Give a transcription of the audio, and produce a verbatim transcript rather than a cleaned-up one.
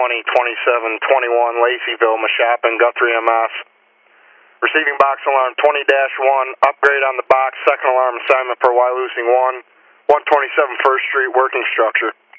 twenty, twenty-seven, twenty-one, Laceyville, Mashapin, Guthrie M S. Receiving box alarm twenty dash one, upgrade on the box, second alarm assignment for Wyalusing one, one twenty-seven First Street, working structure.